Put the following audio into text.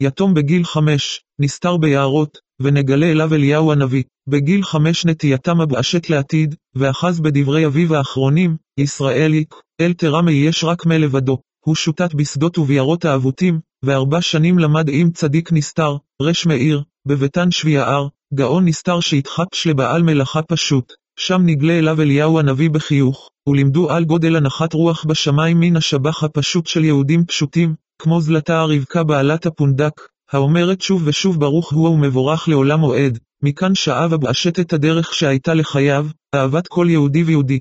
יתום בגיל 5, נסתר ביערות, ונגלה אליו אליהו הנביא. בגיל 5 נטייתם הבאשת לעתיד, ואחז בדברי אביו האחרונים, ישראליק, אל תרם יש רק מלבדו. הוא שוטט בשדות וביערות האבותים, ו4 שנים למד עם צדיק נסתר, רש מאיר, בביתן שביער, גאון נסתר שהתחפש לבעל מלאכה פשוט. שם נגלה אליו אליהו הנביא בחיוך, ולימדו על גודל הנחת רוח בשמיים מן השבח הפשוט של יהודים פשוטים, כמו זלתה רבקה בעלת הפונדק, האומרת שוב ושוב ברוך הוא ומבורך לעולם מועד. מכאן שאב הבאשת את הדרך שהייתה לחייו, אהבת כל יהודי ויהודי.